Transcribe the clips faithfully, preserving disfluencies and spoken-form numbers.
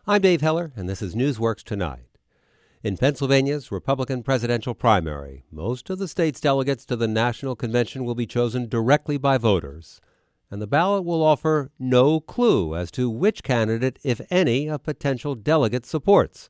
I'm Dave Heller, and this is Newsworks Tonight. In Pennsylvania's Republican presidential primary, most of the state's delegates to the National Convention will be chosen directly by voters, and the ballot will offer no clue as to which candidate, if any, a potential delegate supports.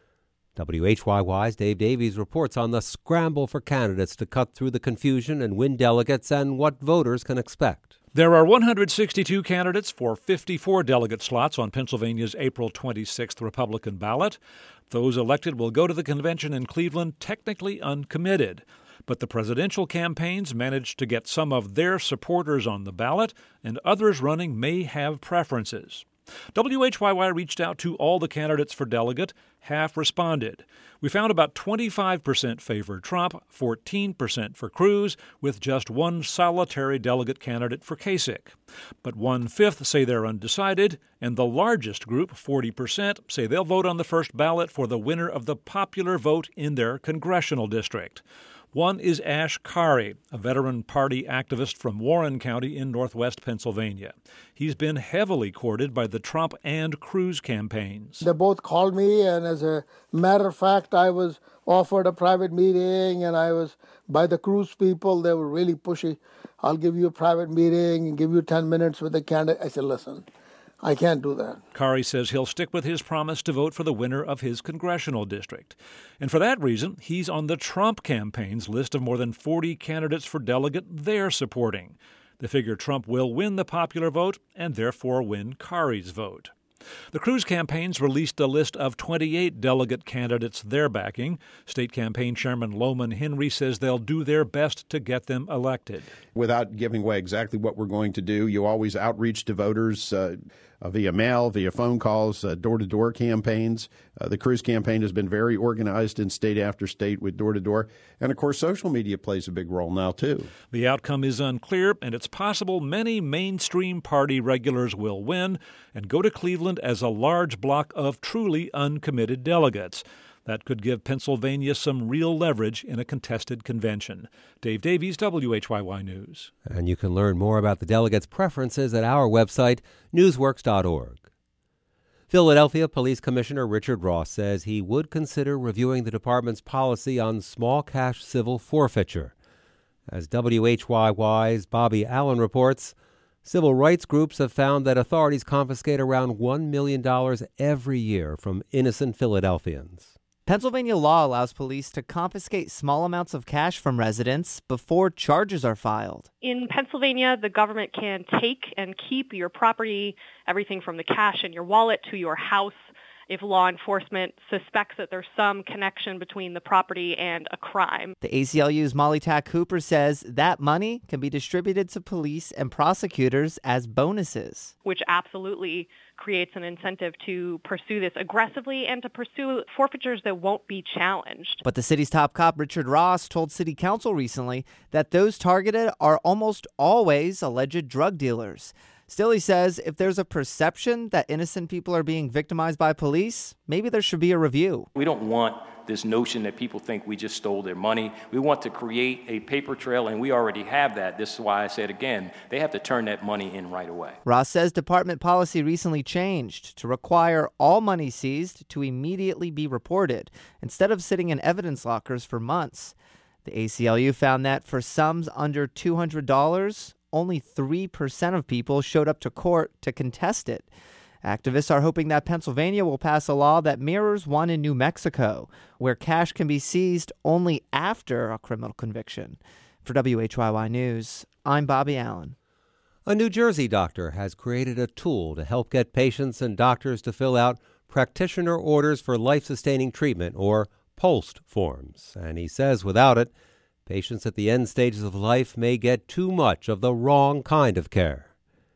W H Y Y's Dave Davies reports on the scramble for candidates to cut through the confusion and win delegates and what voters can expect. There are one hundred sixty-two candidates for fifty-four delegate slots on Pennsylvania's April twenty-sixth Republican ballot. Those elected will go to the convention in Cleveland technically uncommitted. But the presidential campaigns managed to get some of their supporters on the ballot, and others running may have preferences. W H Y Y reached out to all the candidates for delegate. Half responded. We found about twenty-five percent favored Trump, fourteen percent for Cruz, with just one solitary delegate candidate for Kasich. But one-fifth say they're undecided, and the largest group, forty percent, say they'll vote on the first ballot for the winner of the popular vote in their congressional district. One is Ash Kari, a veteran party activist from Warren County in northwest Pennsylvania. He's been heavily courted by the Trump and Cruz campaigns. They both called me, and as a matter of fact, I was offered a private meeting, and I was, by the Cruz people, they were really pushy. I'll give you a private meeting and give you ten minutes with the candidate. I said, listen, I can't do that. Kari says he'll stick with his promise to vote for the winner of his congressional district. And for that reason, he's on the Trump campaign's list of more than forty candidates for delegate they're supporting. They figure Trump will win the popular vote and therefore win Kari's vote. The Cruz campaigns released a list of twenty-eight delegate candidates they're backing. State campaign chairman Loman Henry says they'll do their best to get them elected. Without giving away exactly what we're going to do, you always outreach to voters uh, via mail, via phone calls, uh, door-to-door campaigns. Uh, the Cruz campaign has been very organized in state after state with door-to-door. And, of course, social media plays a big role now, too. The outcome is unclear, and it's possible many mainstream party regulars will win and go to Cleveland as a large block of truly uncommitted delegates. That could give Pennsylvania some real leverage in a contested convention. Dave Davies, W H Y Y News. And you can learn more about the delegates' preferences at our website, newsworks dot org. Philadelphia Police Commissioner Richard Ross says he would consider reviewing the department's policy on small cash civil forfeiture. As W H Y Y's Bobby Allen reports, civil rights groups have found that authorities confiscate around one million dollars every year from innocent Philadelphians. Pennsylvania law allows police to confiscate small amounts of cash from residents before charges are filed. In Pennsylvania, the government can take and keep your property, everything from the cash in your wallet to your house, if law enforcement suspects that there's some connection between the property and a crime. The A C L U's Molly Tack Cooper says that money can be distributed to police and prosecutors as bonuses, which absolutely creates an incentive to pursue this aggressively and to pursue forfeitures that won't be challenged. But the city's top cop, Richard Ross, told City Council recently that those targeted are almost always alleged drug dealers. Still, he says if there's a perception that innocent people are being victimized by police, maybe there should be a review. We don't want this notion that people think we just stole their money. We want to create a paper trail, and we already have that. This is why I said again, they have to turn that money in right away. Ross says department policy recently changed to require all money seized to immediately be reported, instead of sitting in evidence lockers for months. The A C L U found that for sums under two hundred dollars, only three percent of people showed up to court to contest it. Activists are hoping that Pennsylvania will pass a law that mirrors one in New Mexico, where cash can be seized only after a criminal conviction. For W H Y Y News, I'm Bobby Allen. A New Jersey doctor has created a tool to help get patients and doctors to fill out practitioner orders for life-sustaining treatment, or POLST forms. And he says without it, patients at the end stages of life may get too much of the wrong kind of care.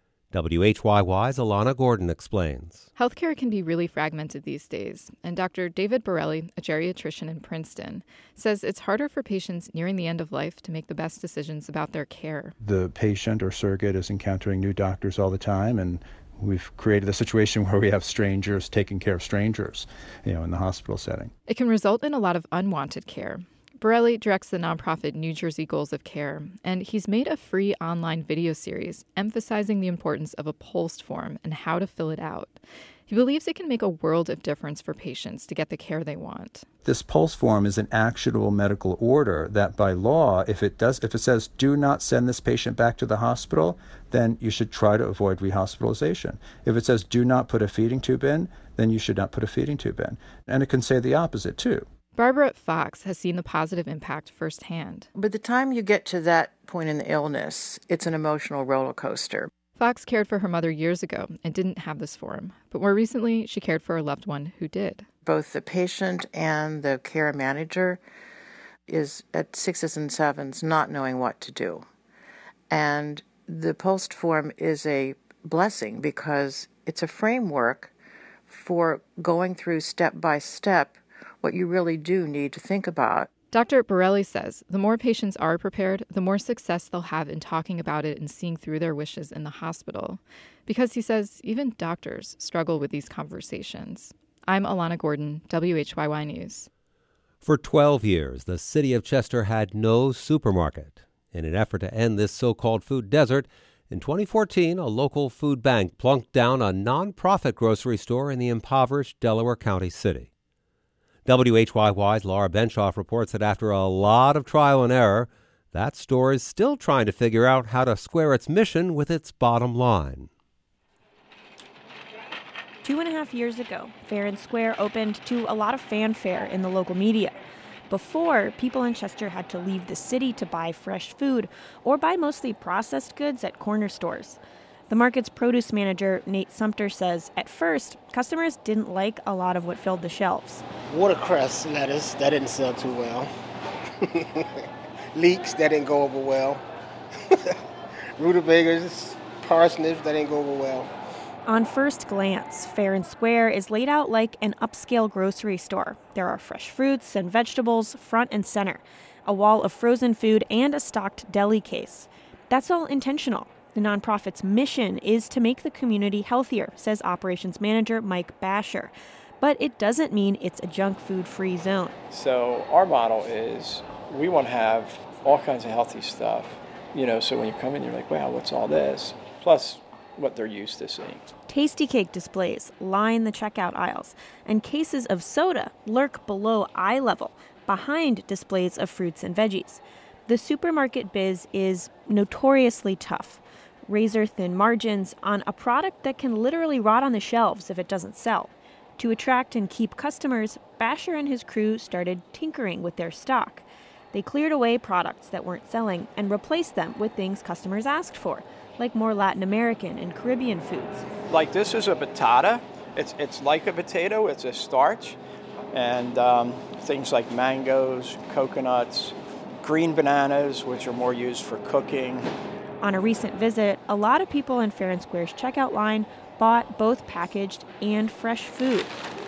W H Y Y's Alana Gordon explains. Healthcare can be really fragmented these days, and Doctor David Borelli, a geriatrician in Princeton, says it's harder for patients nearing the end of life to make the best decisions about their care. The patient or surrogate is encountering new doctors all the time, and we've created a situation where we have strangers taking care of strangers, you know, in the hospital setting. It can result in a lot of unwanted care. Borelli directs the nonprofit New Jersey Goals of Care, and he's made a free online video series emphasizing the importance of a POLST form and how to fill it out. He believes it can make a world of difference for patients to get the care they want. This PULSE form is an actionable medical order that by law, if it does, if it says do not send this patient back to the hospital, then you should try to avoid rehospitalization. If it says do not put a feeding tube in, then you should not put a feeding tube in. And it can say the opposite too. Barbara Fox has seen the positive impact firsthand. By the time you get to that point in the illness, it's an emotional roller coaster. Fox cared for her mother years ago and didn't have this form, but more recently she cared for a loved one who did. Both the patient and the care manager is at sixes and sevens not knowing what to do. And the PULSE form is a blessing because it's a framework for going through step by step what you really do need to think about. Doctor Borelli says the more patients are prepared, the more success they'll have in talking about it and seeing through their wishes in the hospital. Because he says even doctors struggle with these conversations. I'm Alana Gordon, W H Y Y News. For twelve years, the city of Chester had no supermarket. In an effort to end this so-called food desert, in twenty fourteen, a local food bank plunked down a nonprofit grocery store in the impoverished Delaware County city. W H Y Y's Laura Benshoff reports that after a lot of trial and error, that store is still trying to figure out how to square its mission with its bottom line. Two and a half years ago, Fair and Square opened to a lot of fanfare in the local media. Before, people in Chester had to leave the city to buy fresh food or buy mostly processed goods at corner stores. The market's produce manager, Nate Sumter, says at first, customers didn't like a lot of what filled the shelves. Watercress lettuce, that didn't sell too well. Leeks, that didn't go over well. Rutabagas, parsnips, that didn't go over well. On first glance, Fair and Square is laid out like an upscale grocery store. There are fresh fruits and vegetables front and center, a wall of frozen food, and a stocked deli case. That's all intentional. The nonprofit's mission is to make the community healthier, says operations manager Mike Basher. But it doesn't mean it's a junk food-free zone. So our model is we want to have all kinds of healthy stuff, you know, so when you come in, you're like, wow, what's all this? Plus what they're used to seeing. Tasty cake displays line the checkout aisles, and cases of soda lurk below eye level, behind displays of fruits and veggies. The supermarket biz is notoriously tough. Razor-thin margins on a product that can literally rot on the shelves if it doesn't sell. To attract and keep customers, Basher and his crew started tinkering with their stock. They cleared away products that weren't selling and replaced them with things customers asked for, like more Latin American and Caribbean foods. Like this is a batata. It's it's like a potato. It's a starch. And um, things like mangoes, coconuts, green bananas, which are more used for cooking. On a recent visit, a lot of people in Fair and Square's checkout line bought both packaged and fresh food.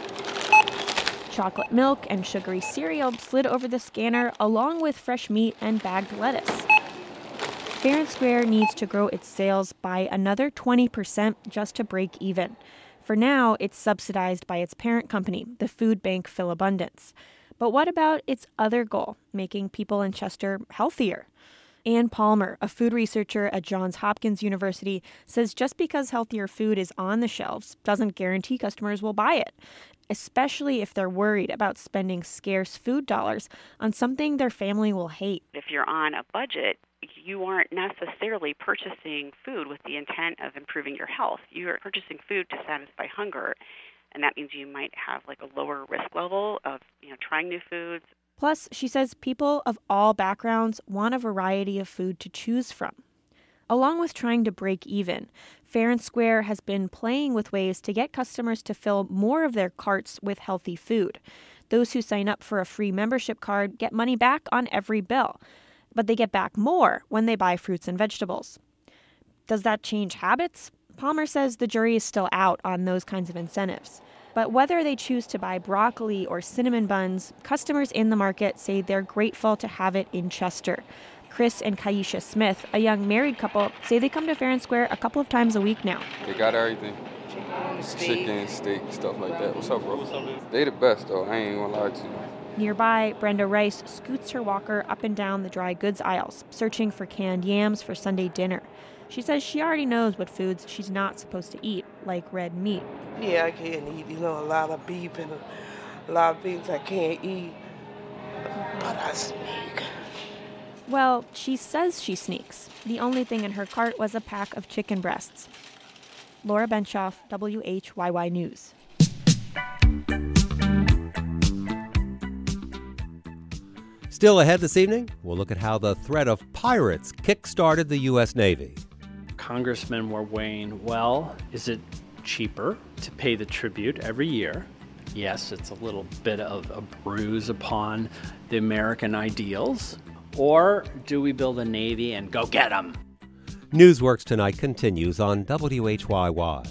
Chocolate milk and sugary cereal slid over the scanner along with fresh meat and bagged lettuce. Fair and Square needs to grow its sales by another twenty percent just to break even. For now, it's subsidized by its parent company, the food bank Philabundance. But what about its other goal, making people in Chester healthier? Ann Palmer, a food researcher at Johns Hopkins University, says just because healthier food is on the shelves doesn't guarantee customers will buy it, especially if they're worried about spending scarce food dollars on something their family will hate. If you're on a budget, you aren't necessarily purchasing food with the intent of improving your health. You're purchasing food to satisfy hunger, and that means you might have like a lower risk level of, you know, trying new foods. Plus, she says people of all backgrounds want a variety of food to choose from. Along with trying to break even, Fair and Square has been playing with ways to get customers to fill more of their carts with healthy food. Those who sign up for a free membership card get money back on every bill, but they get back more when they buy fruits and vegetables. Does that change habits? Palmer says the jury is still out on those kinds of incentives. But whether they choose to buy broccoli or cinnamon buns, customers in the market say they're grateful to have it in Chester. Chris and Kaisha Smith, a young married couple, say they come to Fair and Square a couple of times a week now. They got everything. Chicken, steak, stuff like that. What's up, bro? They the best, though. I ain't gonna lie to you. Nearby, Brenda Rice scoots her walker up and down the dry goods aisles, searching for canned yams for Sunday dinner. She says she already knows what foods she's not supposed to eat. like red meat. Yeah, I can't eat, you know, a lot of beef and a lot of things I can't eat, but I sneak. Well, she says she sneaks. The only thing in her cart was a pack of chicken breasts. Laura Benshoff, W H Y Y News. Still ahead this evening, we'll look at how the threat of pirates kick-started the U S. Navy. Congressmen were weighing, well, is it cheaper to pay the tribute every year? Yes, it's a little bit of a bruise upon the American ideals. Or do we build a Navy and go get them? Newsworks Tonight continues on W H Y Y.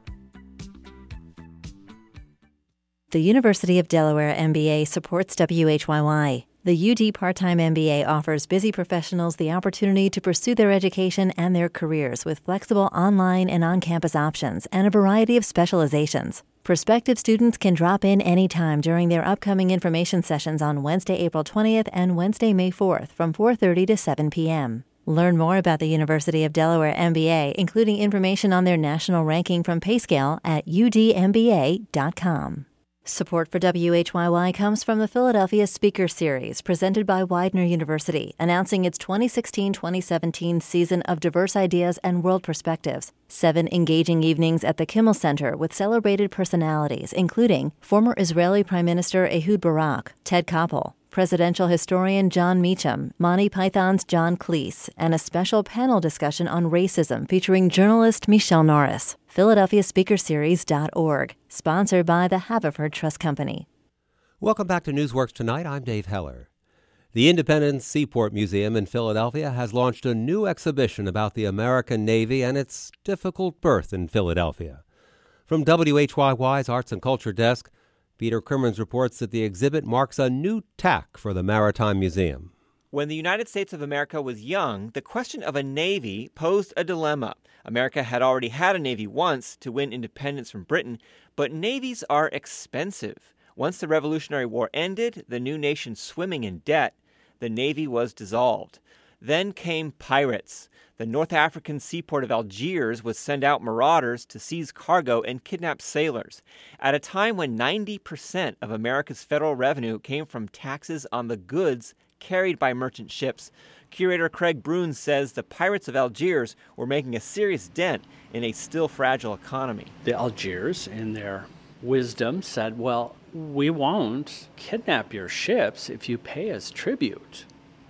The University of Delaware M B A supports W H Y Y. The U D Part-Time M B A offers busy professionals the opportunity to pursue their education and their careers with flexible online and on-campus options and a variety of specializations. Prospective students can drop in anytime during their upcoming information sessions on Wednesday, April twentieth and Wednesday, May fourth from four thirty to seven p.m. Learn more about the University of Delaware M B A, including information on their national ranking from PayScale at U D M B A dot com. Support for W H Y Y comes from the Philadelphia Speaker Series, presented by Widener University, announcing its twenty sixteen twenty seventeen season of diverse ideas and world perspectives. Seven engaging evenings at the Kimmel Center with celebrated personalities, including former Israeli Prime Minister Ehud Barak, Ted Koppel, presidential historian John Meacham, Monty Python's John Cleese, and a special panel discussion on racism featuring journalist Michelle Norris. Philadelphia Speaker Series dot org, sponsored by the Haverford Trust Company. Welcome back to Newsworks Tonight. I'm Dave Heller. The Independence Seaport Museum in Philadelphia has launched a new exhibition about the American Navy and its difficult birth in Philadelphia. From W H Y Y's Arts and Culture Desk, Peter Crimmins reports that the exhibit marks a new tack for the Maritime Museum. When the United States of America was young, the question of a navy posed a dilemma. America had already had a navy once to win independence from Britain, but navies are expensive. Once the Revolutionary War ended, the new nation swimming in debt, the navy was dissolved. Then came pirates. The North African seaport of Algiers would send out marauders to seize cargo and kidnap sailors. At a time when ninety percent of America's federal revenue came from taxes on the goods carried by merchant ships, curator Craig Bruns says the pirates of Algiers were making a serious dent in a still fragile economy. The Algiers, in their wisdom, said, well, we won't kidnap your ships if you pay us tribute.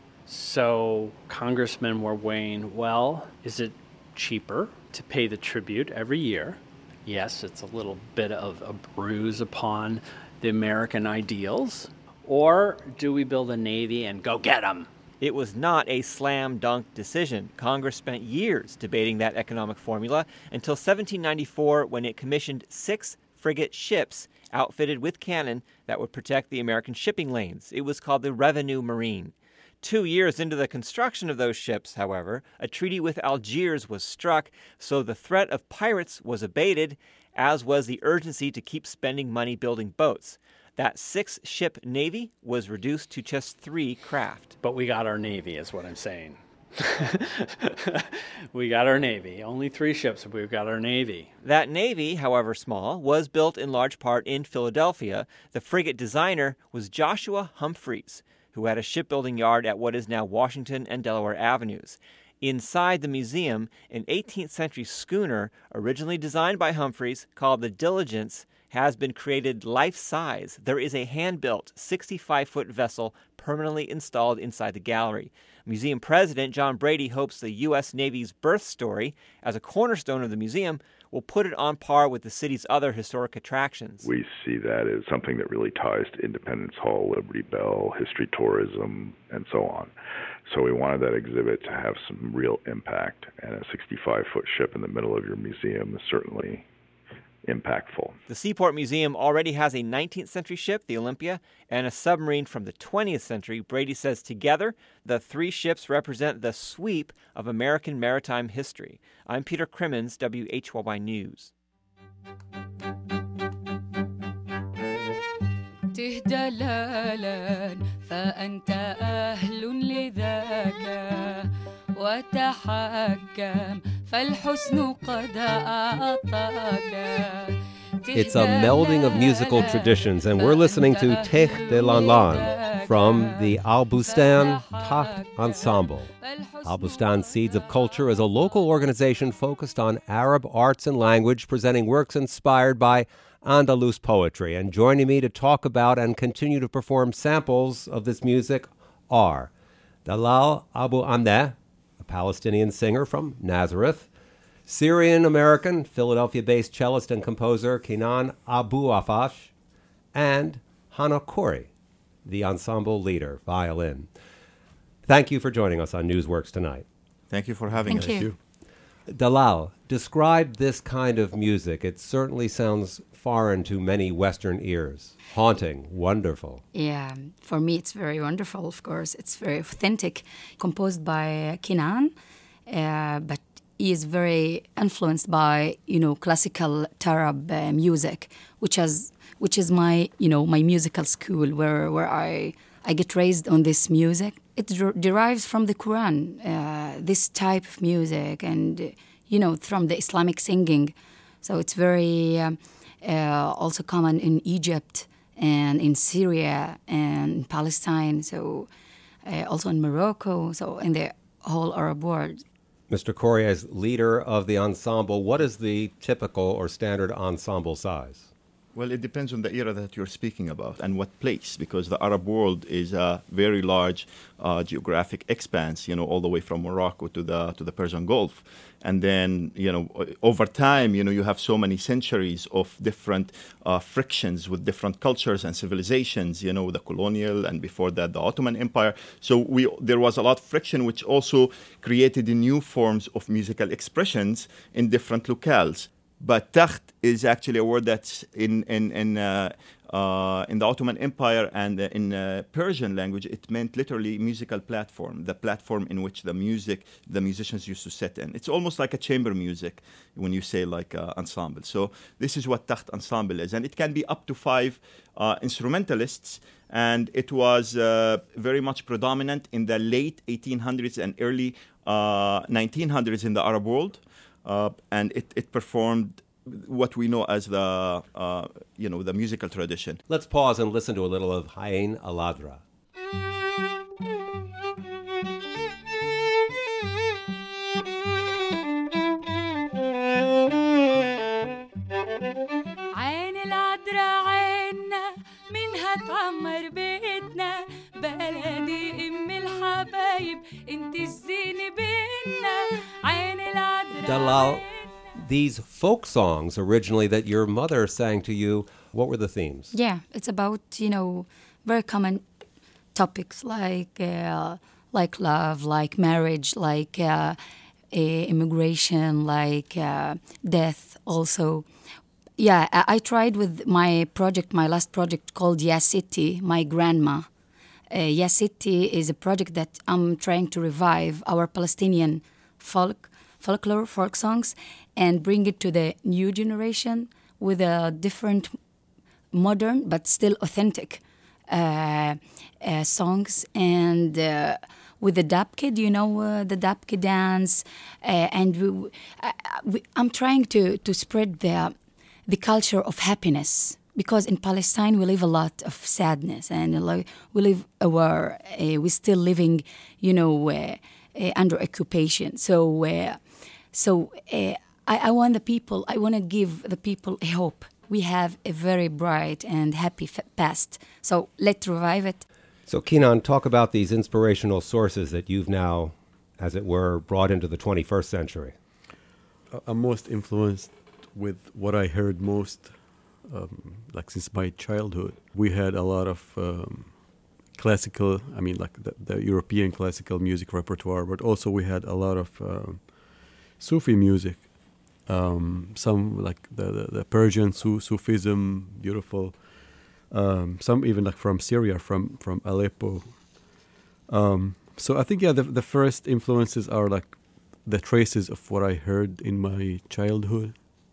So congressmen were weighing, well, is it cheaper to pay the tribute every year? Yes, it's a little bit of a bruise upon the American ideals. Or do we build a navy and go get them? It was not a slam dunk decision. Congress spent years debating that economic formula until seventeen ninety-four, when it commissioned six frigate ships outfitted with cannon that would protect the American shipping lanes. It was called the Revenue Marine. Two years into the construction of those ships, however, a treaty with Algiers was struck, so the threat of pirates was abated, as was the urgency to keep spending money building boats. That six-ship navy was reduced to just three craft. But we got our navy, is what I'm saying. We got our navy. Only three ships, but we've got our navy. That navy, however small, was built in large part in Philadelphia. The frigate designer was Joshua Humphreys, who had a shipbuilding yard at what is now Washington and Delaware Avenues. Inside the museum, an eighteenth century schooner, originally designed by Humphreys, called the Diligence, has been created life-size. There is a hand-built sixty-five foot vessel permanently installed inside the gallery. Museum president John Brady hopes the U S. Navy's birth story, as a cornerstone of the museum, will put it on par with the city's other historic attractions. We see that as something that really ties to Independence Hall, Liberty Bell, history tourism, and so on. So we wanted that exhibit to have some real impact, and a sixty-five foot ship in the middle of your museum is certainly impactful. The Seaport Museum already has a nineteenth century ship, the Olympia, and a submarine from the twentieth century. Brady says together, the three ships represent the sweep of American maritime history. I'm Peter Crimmins, W H Y Y News. تهدى لالا فأنت أهل لذاك وتحكم فالحسن قد أعطاك. It's a melding of musical traditions, and we're listening to Tech de Lan Lan from the Al Bustan Takht Ensemble. Al Bustan Seeds of Culture is a local organization focused on Arab arts and language, presenting works inspired by Andalus poetry. And joining me to talk about and continue to perform samples of this music are Dalal Abu Amneh, a Palestinian singer from Nazareth, Syrian-American, Philadelphia-based cellist and composer Kenan Abu Afash, and Hana Khoury, the ensemble leader, violin. Thank you for joining us on Newsworks tonight. Thank you for having Thank us. you. Dalal, describe this kind of music. It certainly sounds foreign to many Western ears. Haunting, wonderful. Yeah, for me it's very wonderful, of course. It's very authentic, composed by Kenan, uh, but he is very influenced by, you know, classical Tarab uh, music, which has, which is my, you know, my musical school where where I I get raised on this music. It der- derives from the Quran, uh, this type of music, and uh, you know, from the Islamic singing. So it's very um, uh, also common in Egypt and in Syria and in Palestine. So uh, also in Morocco. So in the whole Arab world. Mister Khoury, as leader of the ensemble, what is the typical or standard ensemble size? Well, it depends on the era that you're speaking about and what place, because the Arab world is a very large uh, geographic expanse, you know, all the way from Morocco to the to the Persian Gulf. And then, you know, over time, you know, you have so many centuries of different uh, frictions with different cultures and civilizations, you know, the colonial and before that, the Ottoman Empire. So we there was a lot of friction, which also created new forms of musical expressions in different locales. But takht is actually a word that's in in in uh, uh, in the Ottoman Empire and uh, in uh, Persian language. It meant literally musical platform, the platform in which the music, the musicians used to sit in. It's almost like a chamber music when you say like uh, ensemble. So this is what takht ensemble is, and it can be up to five uh, instrumentalists. And it was uh, very much predominant in the late eighteen hundreds and early uh, nineteen hundreds in the Arab world. Uh, and it, it performed what we know as the, uh, you know, the musical tradition. Let's pause and listen to a little of Hayn al-Adra. عين العذراء عيننا منها تعمر بيتنا بلدي ام الحبايب انت الزين بينا عين العذراء. Dalal, these folk songs originally that your mother sang to you, what were the themes? Yeah, it's about, you know, very common topics like uh, like love, like marriage, like uh, immigration, like uh, death also. Yeah, I, I tried with my project, my last project called Ya City, my grandma. Uh, Ya City is a project that I'm trying to revive our Palestinian folk, folklore, folk songs, and bring it to the new generation with a different, modern, but still authentic uh, uh, songs. And uh, with the Dabke, do you know uh, the Dabke dance? Uh, and we, uh, we, I'm trying to, to spread the the culture of happiness, because in Palestine we live a lot of sadness, and uh, we live a war. Uh, we're still living, you know, uh, uh, under occupation. So, uh, so uh, I, I want the people. I want to give the people a hope. We have a very bright and happy f- past. So let's revive it. So, Kenan, talk about these inspirational sources that you've now, as it were, brought into the twenty-first century. I'm most influenced with what I heard most, um, like since my childhood. We had a lot of um, classical, I mean, like the, the European classical music repertoire, but also we had a lot of uh, Sufi music. Um, some like the, the, the Persian Su- Sufism, beautiful. Um, some even like from Syria, from from Aleppo. Um, so I think yeah, the the first influences are like the traces of what I heard in my childhood.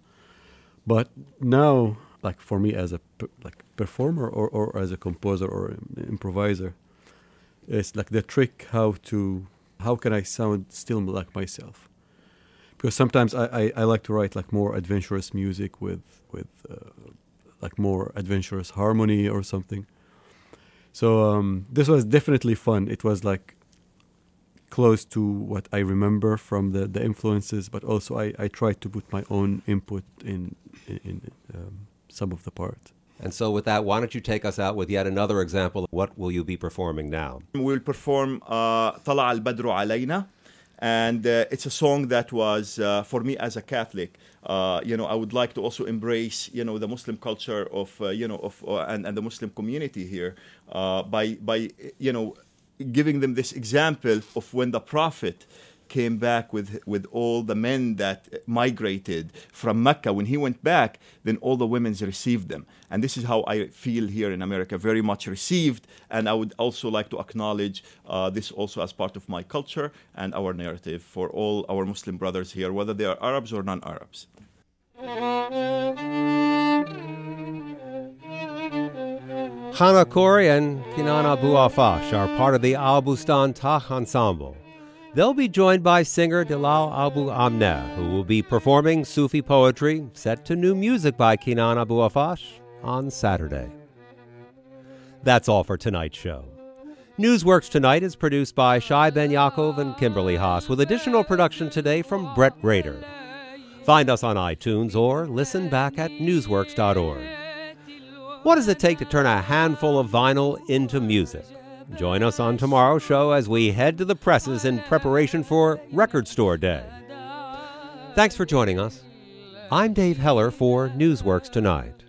But now, like for me as a p- like performer or, or as a composer or improviser, it's like the trick how to how can I sound still like myself. Because because sometimes I, I, I like to write like more adventurous music with with uh, like more adventurous harmony or something. So um, this was definitely fun. It was like close to what I remember from the, the influences, but also I, I tried to put my own input in in, in um, some of the parts. And so with that, why don't you take us out with yet another example? What will you be performing now? We'll perform uh, طلع البدر علينا. And uh, it's a song that was, uh, for me as a Catholic, uh, you know, I would like to also embrace, you know, the Muslim culture of, uh, you know, of uh, and, and the Muslim community here uh, by, by, you know, giving them this example of when the Prophet came back with with all the men that migrated from Mecca. When he went back, then all the women received them. And this is how I feel here in America, very much received. And I would also like to acknowledge uh, this also as part of my culture and our narrative for all our Muslim brothers here, whether they are Arabs or non-Arabs. Hana Khoury and Kenan Abu Afash are part of the Al Bustan Tah Ensemble. They'll be joined by singer Dilal Abu Amneh, who will be performing Sufi poetry set to new music by Kenan Abu Afash on Saturday. That's all for tonight's show. Newsworks Tonight is produced by Shai Ben Yaakov and Kimberly Haas, with additional production today from Brett Rader. Find us on iTunes or listen back at newsworks dot org. What does it take to turn a handful of vinyl into music? Join us on tomorrow's show as we head to the presses in preparation for Record Store Day. Thanks for joining us. I'm Dave Heller for Newsworks Tonight.